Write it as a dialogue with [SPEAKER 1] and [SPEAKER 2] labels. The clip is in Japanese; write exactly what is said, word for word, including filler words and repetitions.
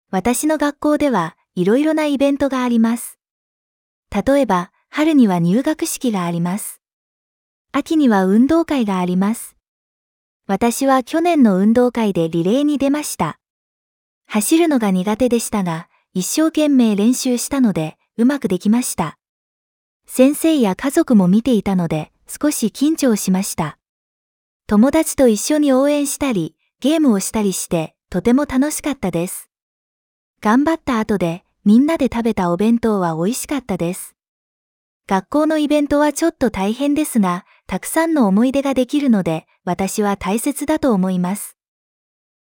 [SPEAKER 1] 私の学校ではいろいろなイベントがあります。例えば、春には入学式があります。秋には運動会があります。私は去年の運動会でリレーに出ました。走るのが苦手でしたが、一生懸命練習したので、うまくできました。先生や家族も見ていたので、少し緊張しました。友達と一緒に応援したり、ゲームをしたりして、とても楽しかったです。頑張った後で、みんなで食べたお弁当は美味しかったです。学校のイベントはちょっと大変ですが、たくさんの思い出ができるので、私は大切だと思います。